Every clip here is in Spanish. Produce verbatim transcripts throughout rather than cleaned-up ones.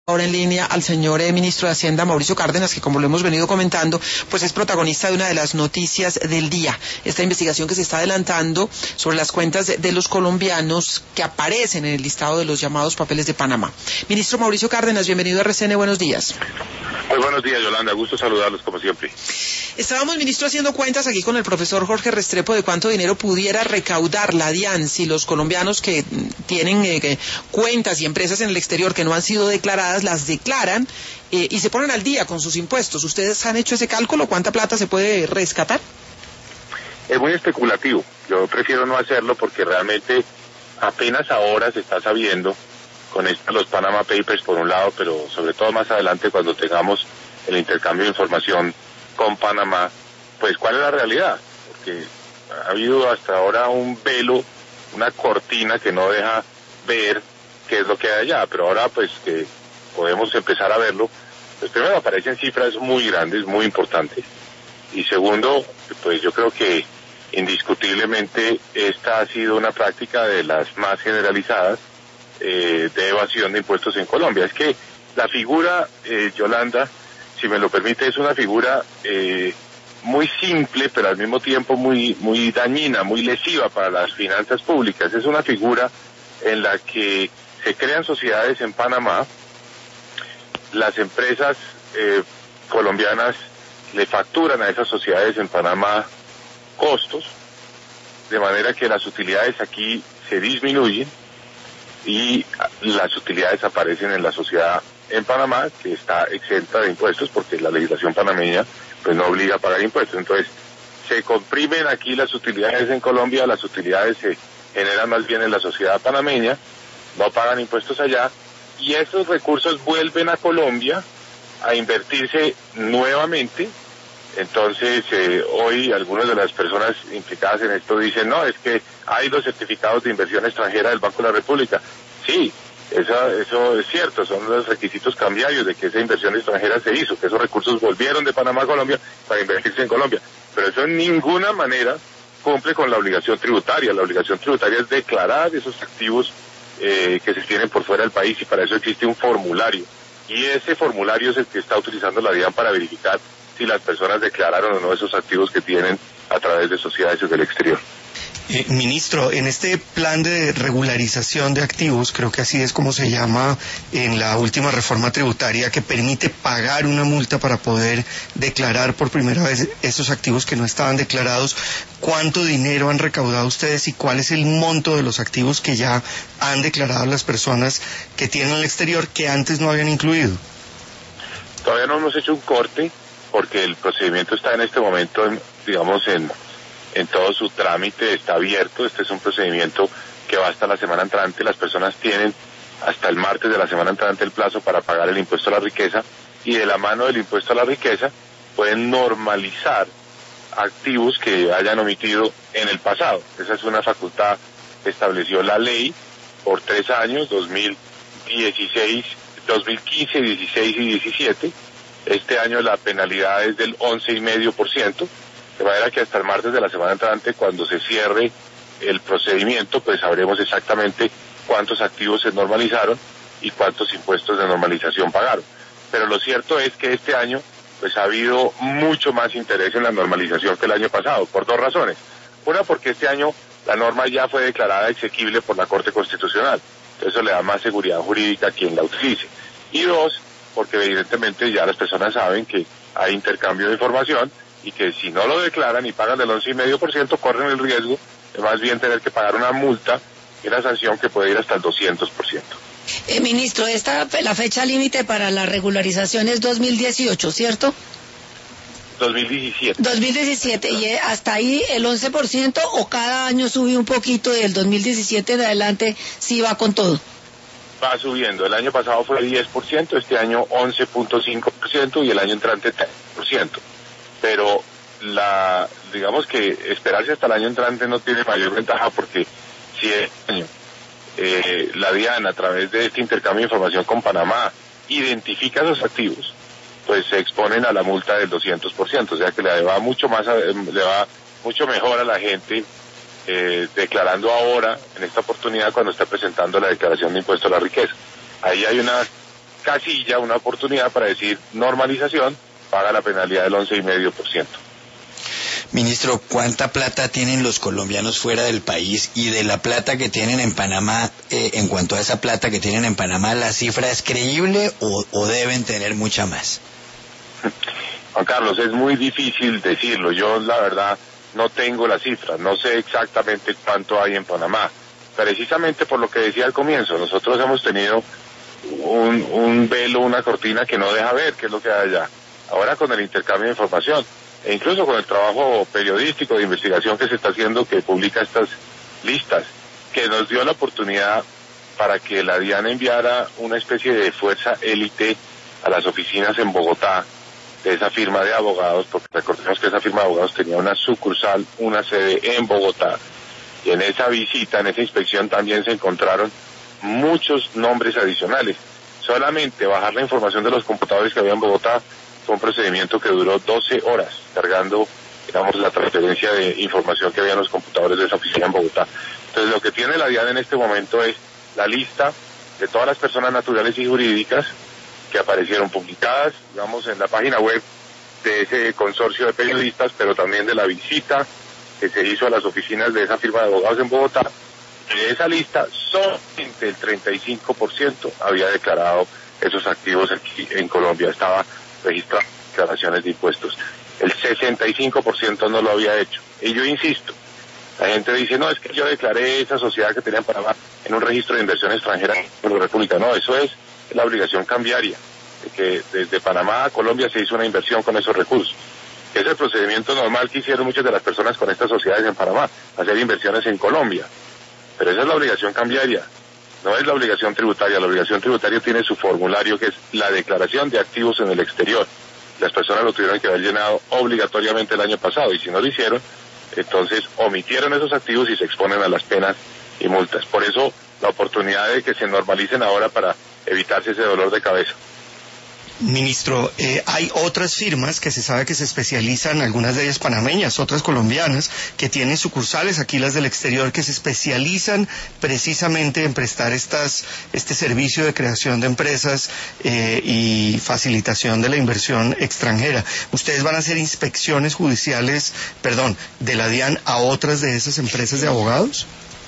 Ahora en línea al señor eh, ministro de Hacienda, Mauricio Cárdenas, que como lo hemos venido comentando, pues es protagonista de una de las noticias del día. Esta investigación que se está adelantando sobre las cuentas de, de los colombianos que aparecen en el listado de los llamados papeles de Panamá. Ministro Mauricio Cárdenas, bienvenido a R C N, buenos días. Muy buenos días, Yolanda, gusto saludarlos como siempre. Estábamos, ministro, haciendo cuentas aquí con el profesor Jorge Restrepo de cuánto dinero pudiera recaudar la DIAN si los colombianos que tienen eh, cuentas y empresas en el exterior que no han sido declaradas, las declaran eh, y se ponen al día con sus impuestos. ¿Ustedes han hecho ese cálculo? ¿Cuánta plata se puede rescatar? Es muy especulativo. Yo prefiero no hacerlo porque realmente apenas ahora se está sabiendo con esto, los Panama Papers por un lado, pero sobre todo más adelante cuando tengamos el intercambio de información con Panamá, pues cuál es la realidad, porque ha habido hasta ahora un velo, una cortina que no deja ver qué es lo que hay allá, pero ahora pues que podemos empezar a verlo, pues primero aparecen cifras muy grandes, muy importantes, y segundo, pues yo creo que indiscutiblemente esta ha sido una práctica de las más generalizadas eh, de evasión de impuestos en Colombia. Es que la figura, eh, Yolanda, si me lo permite, es una figura eh, muy simple, pero al mismo tiempo muy muy dañina, muy lesiva para las finanzas públicas. Es una figura en la que se crean sociedades en Panamá, las empresas eh, colombianas le facturan a esas sociedades en Panamá costos, de manera que las utilidades aquí se disminuyen y las utilidades aparecen en la sociedad en Panamá, que está exenta de impuestos porque la legislación panameña pues no obliga a pagar impuestos. Entonces se comprimen aquí las utilidades en Colombia, las utilidades se generan más bien en la sociedad panameña, no pagan impuestos allá, y esos recursos vuelven a Colombia a invertirse nuevamente. Entonces eh, hoy algunas de las personas implicadas en esto dicen, no, es que hay los certificados de inversión extranjera del Banco de la República. Sí, Eso, eso es cierto, son los requisitos cambiarios de que esa inversión extranjera se hizo, que esos recursos volvieron de Panamá a Colombia para invertirse en Colombia, pero eso en ninguna manera cumple con la obligación tributaria. La obligación tributaria es declarar esos activos eh, que se tienen por fuera del país, y para eso existe un formulario, y ese formulario es el que está utilizando la DIAN para verificar si las personas declararon o no esos activos que tienen a través de sociedades del exterior. Eh, ministro, en este plan de regularización de activos, creo que así es como se llama en la última reforma tributaria, que permite pagar una multa para poder declarar por primera vez esos activos que no estaban declarados, ¿cuánto dinero han recaudado ustedes y cuál es el monto de los activos que ya han declarado las personas que tienen al exterior que antes no habían incluido? Todavía no hemos hecho un corte porque el procedimiento está en este momento, en, digamos, en... en todo su trámite, está abierto. Este es un procedimiento que va hasta la semana entrante. Las personas tienen hasta el martes de la semana entrante el plazo para pagar el impuesto a la riqueza, y de la mano del impuesto a la riqueza pueden normalizar activos que hayan omitido en el pasado. Esa es una facultad que estableció la ley por tres años, dos mil dieciséis, dos mil quince, dieciséis y diecisiete. Este año la penalidad es del once coma cinco por ciento. De manera que hasta el martes de la semana entrante, cuando se cierre el procedimiento, pues sabremos exactamente cuántos activos se normalizaron y cuántos impuestos de normalización pagaron. Pero lo cierto es que este año pues ha habido mucho más interés en la normalización que el año pasado, por dos razones. Una, porque este año la norma ya fue declarada exequible por la Corte Constitucional, eso le da más seguridad jurídica a quien la utilice. Y dos, porque evidentemente ya las personas saben que hay intercambio de información, y que si no lo declaran y pagan del once coma cinco por ciento corren el riesgo de más bien tener que pagar una multa y una sanción que puede ir hasta el doscientos por ciento. Eh, ministro, esta la fecha límite para la regularización es dos mil dieciocho, ¿cierto? dos mil diecisiete. dos mil diecisiete, y hasta ahí el once por ciento, o cada año sube un poquito y el dos mil diecisiete en adelante sí va con todo. Va subiendo. El año pasado fue diez por ciento, este año once punto cinco por ciento y el año entrante tres por ciento. Pero la, digamos que esperarse hasta el año entrante no tiene mayor ventaja, porque si este año eh, la DIAN, a través de este intercambio de información con Panamá, identifica esos activos, pues se exponen a la multa del doscientos por ciento, o sea que le va mucho más, a, le va mucho mejor a la gente eh, declarando ahora, en esta oportunidad, cuando está presentando la declaración de impuesto a la riqueza. Ahí hay una casilla, una oportunidad para decir normalización, paga la penalidad del once coma cinco por ciento. Ministro, ¿cuánta plata tienen los colombianos fuera del país? Y de la plata que tienen en Panamá, eh, en cuanto a esa plata que tienen en Panamá, ¿la cifra es creíble o, o deben tener mucha más? Juan Carlos, es muy difícil decirlo. Yo, la verdad, no tengo la cifra. No sé exactamente cuánto hay en Panamá. Precisamente por lo que decía al comienzo, nosotros hemos tenido un, un velo, una cortina que no deja ver qué es lo que hay allá. Ahora con el intercambio de información, e incluso con el trabajo periodístico de investigación que se está haciendo, que publica estas listas, que nos dio la oportunidad para que la DIAN enviara una especie de fuerza élite a las oficinas en Bogotá de esa firma de abogados, porque recordemos que esa firma de abogados tenía una sucursal, una sede en Bogotá, y en esa visita, en esa inspección también se encontraron muchos nombres adicionales. Solamente bajar la información de los computadores que había en Bogotá fue un procedimiento que duró doce horas, cargando, digamos, la transferencia de información que había en los computadores de esa oficina en Bogotá. Entonces, lo que tiene la DIAN en este momento es la lista de todas las personas naturales y jurídicas que aparecieron publicadas, digamos, en la página web de ese consorcio de periodistas, pero también de la visita que se hizo a las oficinas de esa firma de abogados en Bogotá. De esa lista, solamente el treinta y cinco por ciento había declarado esos activos aquí en Colombia, estaba registrado en declaraciones de impuestos. El sesenta y cinco por ciento no lo había hecho. Y yo insisto, la gente dice, no, es que yo declaré esa sociedad que tenía en Panamá en un registro de inversión extranjera en la República. No, eso es la obligación cambiaria, de que desde Panamá a Colombia se hizo una inversión con esos recursos. Es el procedimiento normal que hicieron muchas de las personas con estas sociedades en Panamá, hacer inversiones en Colombia. Pero esa es la obligación cambiaria, no es la obligación tributaria. La obligación tributaria tiene su formulario, que es la declaración de activos en el exterior. Las personas lo tuvieron que haber llenado obligatoriamente el año pasado, y si no lo hicieron, entonces omitieron esos activos y se exponen a las penas y multas. Por eso, la oportunidad de que se normalicen ahora para evitarse ese dolor de cabeza. Ministro, eh, hay otras firmas que se sabe que se especializan, algunas de ellas panameñas, otras colombianas, que tienen sucursales aquí, las del exterior, que se especializan precisamente en prestar estas, este servicio de creación de empresas eh, y facilitación de la inversión extranjera. ¿Ustedes van a hacer inspecciones judiciales, perdón, de la DIAN a otras de esas empresas de abogados?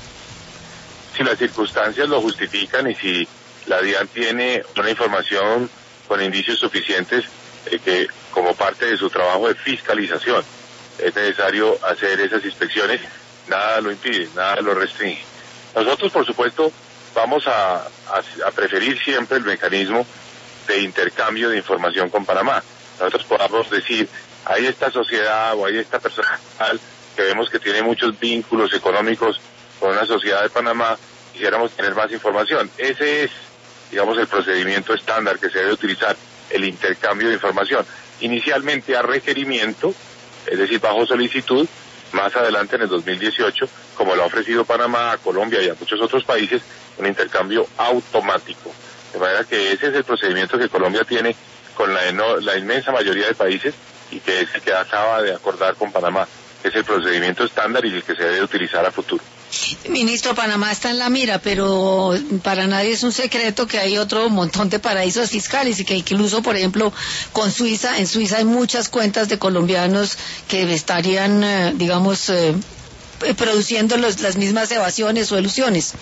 Si las circunstancias lo justifican y si la DIAN tiene una información con indicios suficientes, eh, que como parte de su trabajo de fiscalización es necesario hacer esas inspecciones, nada lo impide, nada lo restringe. Nosotros, por supuesto, vamos a, a, a preferir siempre el mecanismo de intercambio de información con Panamá. Nosotros podamos decir, hay esta sociedad o hay esta persona que vemos que tiene muchos vínculos económicos con una sociedad de Panamá, quisiéramos tener más información. Ese es, digamos, el procedimiento estándar que se debe utilizar, el intercambio de información. Inicialmente a requerimiento, es decir, bajo solicitud, más adelante en el dos mil dieciocho, como lo ha ofrecido Panamá a Colombia y a muchos otros países, un intercambio automático. De manera que ese es el procedimiento que Colombia tiene con la, eno, la inmensa mayoría de países, y que es el que acaba de acordar con Panamá. Es el procedimiento estándar y el que se debe utilizar a futuro. Ministro, Panamá está en la mira, pero para nadie es un secreto que hay otro montón de paraísos fiscales, y que incluso, por ejemplo, con Suiza, en Suiza hay muchas cuentas de colombianos que estarían, eh, digamos, eh, produciendo los, las mismas evasiones o elusiones.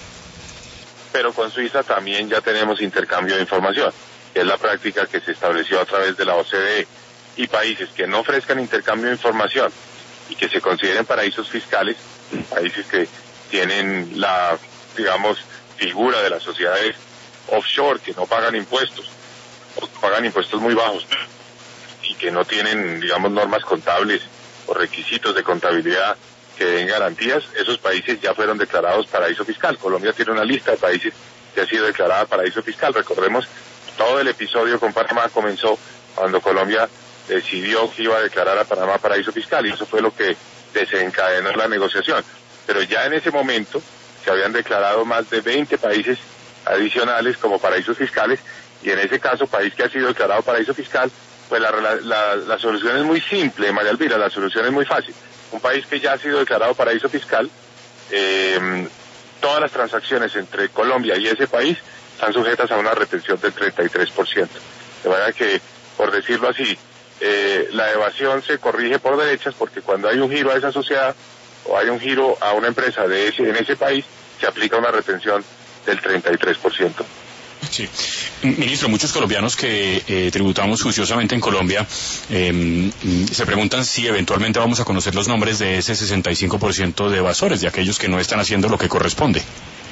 Pero con Suiza también ya tenemos intercambio de información, que es la práctica que se estableció a través de la O C D E, y países que no ofrezcan intercambio de información y que se consideren paraísos fiscales, países que tienen la, digamos, figura de las sociedades offshore, que no pagan impuestos, o pagan impuestos muy bajos, y que no tienen, digamos, normas contables o requisitos de contabilidad que den garantías, esos países ya fueron declarados paraíso fiscal. Colombia tiene una lista de países que ha sido declarada paraíso fiscal. Recordemos, todo el episodio con Panamá comenzó cuando Colombia decidió que iba a declarar a Panamá paraíso fiscal, y eso fue lo que desencadenó la negociación. Pero ya en ese momento se habían declarado más de veinte países adicionales como paraísos fiscales, y en ese caso, país que ha sido declarado paraíso fiscal, pues la, la, la solución es muy simple, María Elvira, la solución es muy fácil. Un país que ya ha sido declarado paraíso fiscal, eh, todas las transacciones entre Colombia y ese país están sujetas a una retención del treinta y tres por ciento. De manera que, por decirlo así, eh, la evasión se corrige por derechas porque cuando hay un giro a esa sociedad o hay un giro a una empresa de ese, en ese país, se aplica una retención del treinta y tres por ciento. Sí. Ministro, muchos colombianos que eh, tributamos juiciosamente en Colombia eh, se preguntan si eventualmente vamos a conocer los nombres de ese sesenta y cinco por ciento de evasores, de aquellos que no están haciendo lo que corresponde.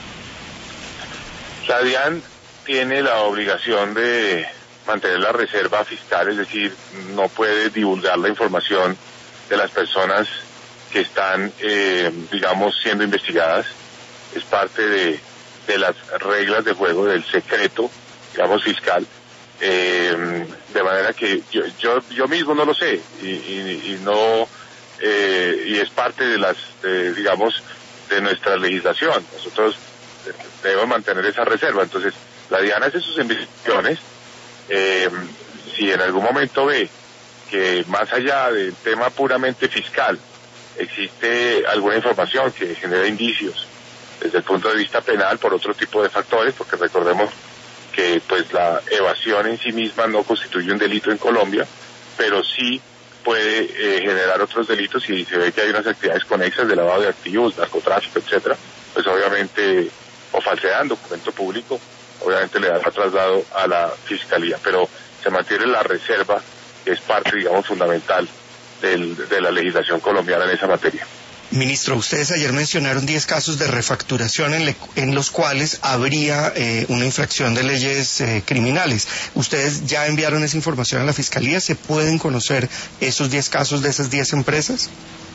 La DIAN tiene la obligación de mantener la reserva fiscal, es decir, no puede divulgar la información de las personas que están, eh, digamos, siendo investigadas. Es parte de, de las reglas de juego del secreto, digamos, fiscal. Eh, de manera que yo, yo, yo mismo no lo sé y, y, y no, eh, y es parte de las, de, digamos, de nuestra legislación. Nosotros debemos mantener esa reserva. Entonces, la DIAN hace sus investigaciones. Eh, si en algún momento ve que más allá del tema puramente fiscal existe alguna información que genera indicios desde el punto de vista penal por otro tipo de factores, porque recordemos que pues la evasión en sí misma no constituye un delito en Colombia, pero sí puede eh, generar otros delitos y se ve que hay unas actividades conexas de lavado de activos, narcotráfico, etcétera, pues obviamente, o falsedad en documento público, obviamente le da traslado a la fiscalía, pero se mantiene la reserva, que es parte, digamos, fundamental del, de la legislación colombiana en esa materia. Ministro, ustedes ayer mencionaron diez casos de refacturación en, le, en los cuales habría eh, una infracción de leyes eh, criminales. ¿Ustedes ya enviaron esa información a la Fiscalía? ¿Se pueden conocer esos diez casos de esas diez empresas?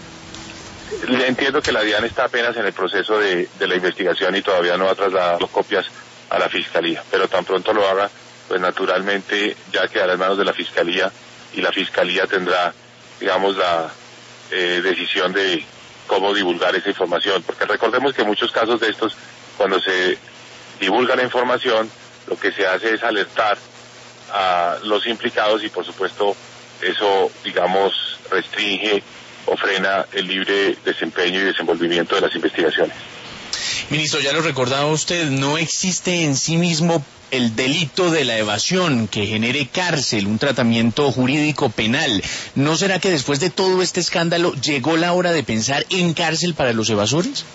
Entiendo que la DIAN está apenas en el proceso de, de la investigación y todavía no ha trasladado copias a la Fiscalía, pero tan pronto lo haga, pues naturalmente ya quedará en manos de la Fiscalía y la Fiscalía tendrá, digamos, la eh, decisión de cómo divulgar esa información, porque recordemos que en muchos casos de estos, cuando se divulga la información, lo que se hace es alertar a los implicados y por supuesto eso, digamos, restringe o frena el libre desempeño y desenvolvimiento de las investigaciones. Ministro, ya lo recordaba usted, no existe en sí mismo el delito de la evasión que genere cárcel, un tratamiento jurídico penal. ¿No será que después de todo este escándalo llegó la hora de pensar en cárcel para los evasores?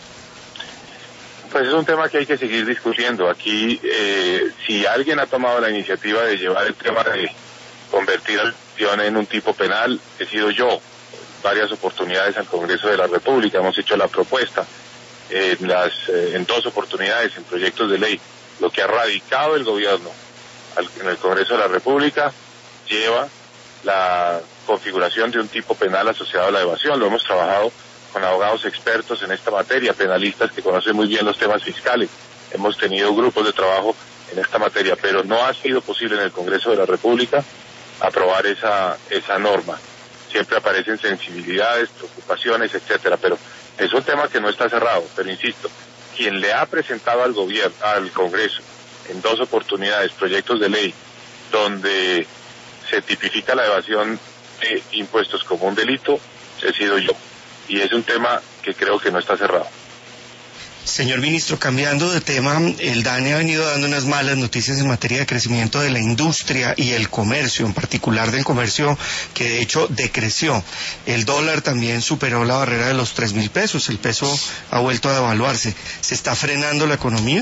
Pues es un tema que hay que seguir discutiendo. Aquí, eh, si alguien ha tomado la iniciativa de llevar el tema de convertir a la evasión en un tipo penal, he sido yo. Varias oportunidades al Congreso de la República, hemos hecho la propuesta. En, las, eh, en dos oportunidades, en proyectos de ley. Lo que ha radicado el gobierno al, en el Congreso de la República lleva la configuración de un tipo penal asociado a la evasión. Lo hemos trabajado con abogados expertos en esta materia, penalistas que conocen muy bien los temas fiscales. Hemos tenido grupos de trabajo en esta materia, pero no ha sido posible en el Congreso de la República aprobar esa, esa norma. Siempre aparecen sensibilidades, preocupaciones, etcétera, pero es un tema que no está cerrado, pero insisto, quien le ha presentado al gobierno, al Congreso, en dos oportunidades, proyectos de ley, donde se tipifica la evasión de impuestos como un delito, he sido yo. Y es un tema que creo que no está cerrado. Señor ministro, cambiando de tema, el DANE ha venido dando unas malas noticias en materia de crecimiento de la industria y el comercio, en particular del comercio que de hecho decreció. El dólar también superó la barrera de los tres mil pesos, el peso ha vuelto a devaluarse. ¿Se está frenando la economía?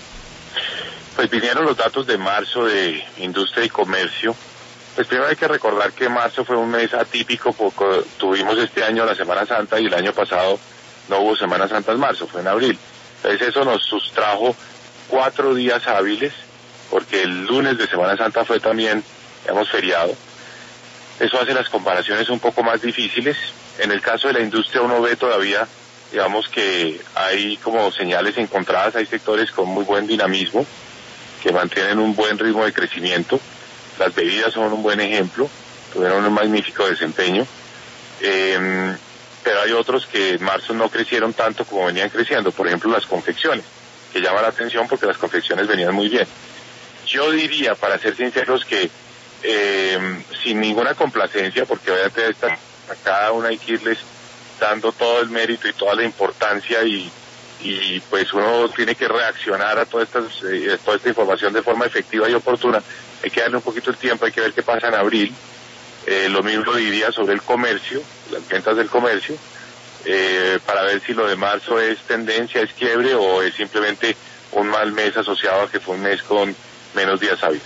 Pues vinieron los datos de marzo de industria y comercio. Pues primero hay que recordar que marzo fue un mes atípico porque tuvimos este año la Semana Santa y el año pasado no hubo Semana Santa en marzo, fue en abril. Entonces eso nos sustrajo cuatro días hábiles, porque el lunes de Semana Santa fue también, digamos, feriado. Eso hace las comparaciones un poco más difíciles. En el caso de la industria uno ve todavía, digamos, que hay como señales encontradas, hay sectores con muy buen dinamismo, que mantienen un buen ritmo de crecimiento. Las bebidas son un buen ejemplo, tuvieron un magnífico desempeño. Eh, pero hay otros que en marzo no crecieron tanto como venían creciendo, por ejemplo las confecciones, que llama la atención porque las confecciones venían muy bien. Yo diría, para ser sinceros, que eh, sin ninguna complacencia, porque obviamente esta, a cada una hay que irles dando todo el mérito y toda la importancia y, y pues uno tiene que reaccionar a toda, estas, eh, toda esta información de forma efectiva y oportuna. Hay que darle un poquito el tiempo, hay que ver qué pasa en abril. Eh, lo mismo diría sobre el comercio, las ventas del comercio, eh, para ver si lo de marzo es tendencia, es quiebre o es simplemente un mal mes asociado a que fue un mes con menos días hábiles.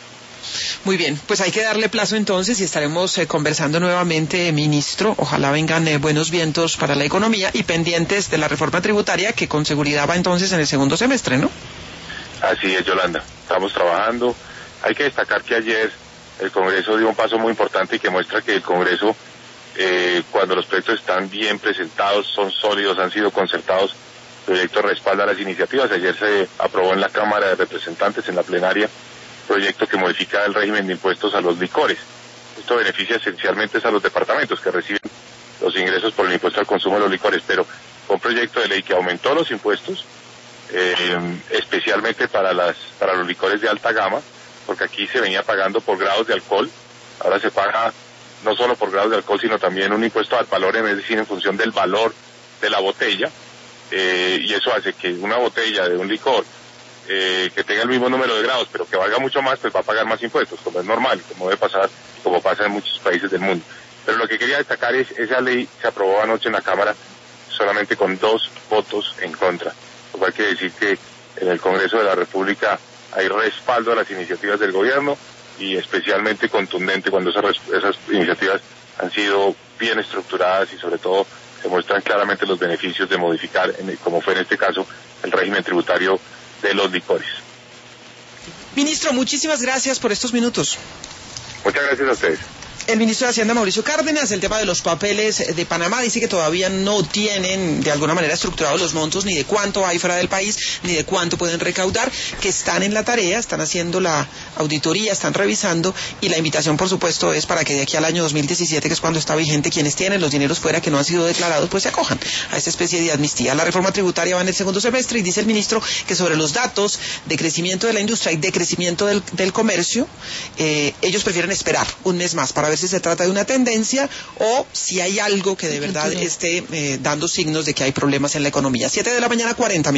Muy bien, pues hay que darle plazo entonces y estaremos eh, conversando nuevamente, ministro. Ojalá vengan eh, buenos vientos para la economía y pendientes de la reforma tributaria que con seguridad va entonces en el segundo semestre, ¿no? Así es, Yolanda. Estamos trabajando. Hay que destacar que ayer el Congreso dio un paso muy importante y que muestra que el Congreso, eh, cuando los proyectos están bien presentados, son sólidos, han sido concertados, el proyecto respalda las iniciativas. Ayer se aprobó en la Cámara de Representantes, en la plenaria, proyecto que modifica el régimen de impuestos a los licores. Esto beneficia esencialmente a los departamentos que reciben los ingresos por el impuesto al consumo de los licores, pero fue un proyecto de ley que aumentó los impuestos, eh, especialmente para las para los licores de alta gama, porque aquí se venía pagando por grados de alcohol, ahora se paga no solo por grados de alcohol, sino también un impuesto al valor, es decir, en función del valor de la botella, eh, y eso hace que una botella de un licor Eh, que tenga el mismo número de grados, pero que valga mucho más, pues va a pagar más impuestos, como es normal, como debe pasar, como pasa en muchos países del mundo. Pero lo que quería destacar es, esa ley se aprobó anoche en la Cámara solamente con dos votos en contra, lo cual quiere decir que en el Congreso de la República hay respaldo a las iniciativas del gobierno y especialmente contundente cuando esas, esas iniciativas han sido bien estructuradas y sobre todo se muestran claramente los beneficios de modificar, como fue en este caso, el régimen tributario de los licores. Ministro, muchísimas gracias por estos minutos. Muchas gracias a ustedes. El ministro de Hacienda, Mauricio Cárdenas, el tema de los papeles de Panamá, dice que todavía no tienen de alguna manera estructurados los montos ni de cuánto hay fuera del país, ni de cuánto pueden recaudar, que están en la tarea, están haciendo la auditoría, están revisando, y la invitación, por supuesto, es para que de aquí al año dos mil diecisiete, que es cuando está vigente, quienes tienen los dineros fuera que no han sido declarados, pues se acojan a esta especie de amnistía. La reforma tributaria va en el segundo semestre y dice el ministro que sobre los datos de crecimiento de la industria y de crecimiento del, del comercio, eh, ellos prefieren esperar un mes más para ver si se trata de una tendencia o si hay algo que de verdad esté eh, dando signos de que hay problemas en la economía. Siete de la mañana, cuarenta minutos.